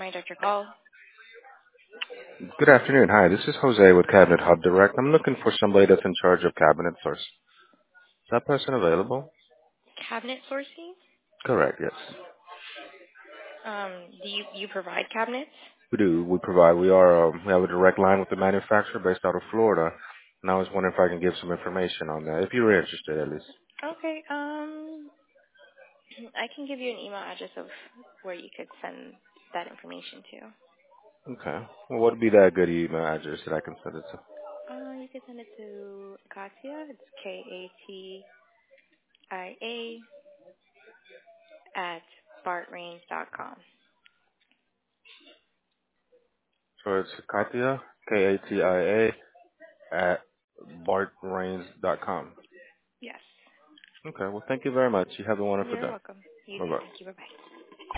Good afternoon. Hi, this is Jose with Cabinet Hub Direct. I'm looking for somebody that's in charge of cabinet source. Is that person available? Correct, yes. We do. We provide. We have a direct line with the manufacturer based out of Florida. And I was wondering if I can give some information on that, if you're interested at least. Okay. Well, what would be that good email address that I can send it to? So it's Katia, Katia, at bartrains.com. Okay. Well, thank you very much. You have a wonderful day. Bye-bye.